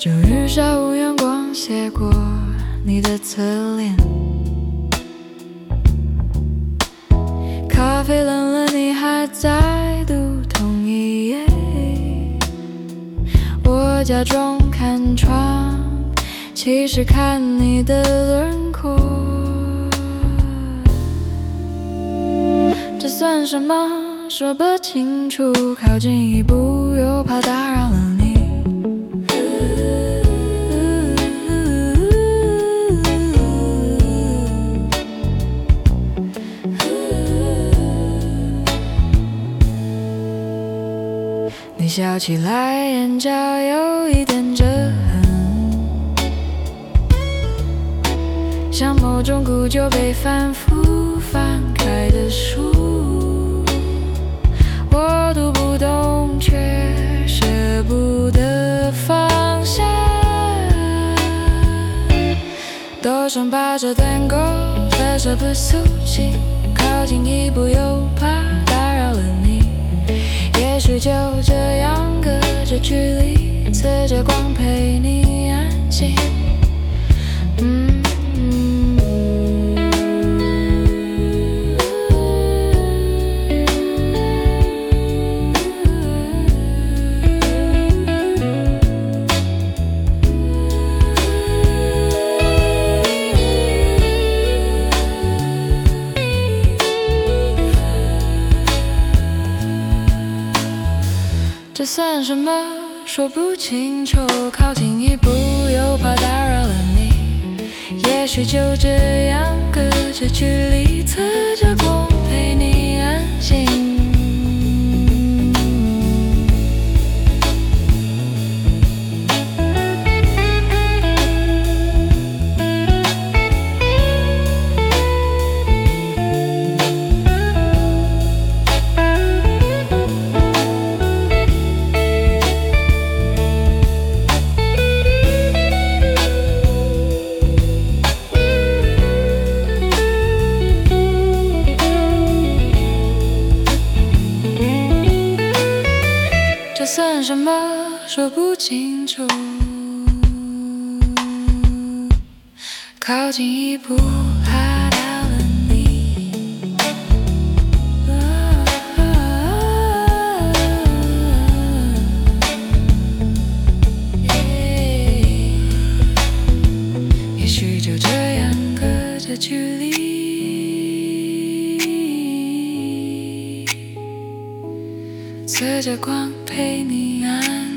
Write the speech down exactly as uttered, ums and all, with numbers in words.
就日下无阳光写过你的侧脸，咖啡冷了，你还在读同一页，我假装看穿，其实看你的轮廓。这算什么？说不清楚，靠近一步又怕打扰了你。你笑起来眼角有一点折痕，像某种古旧被反复翻开的书，我读不懂却舍不得放下，多想把这段勾割舍不肃清，靠近一步又怕打扰了你，也许就这样隔着距离，侧着光陪你安静。嗯这算什么？说不清楚，靠近一步又怕打扰了你，也许就这样隔着距离，侧着光陪你安静。这算什么？说不清楚，靠近一步怕到了你，也许就这样隔着距离，侧着光陪你安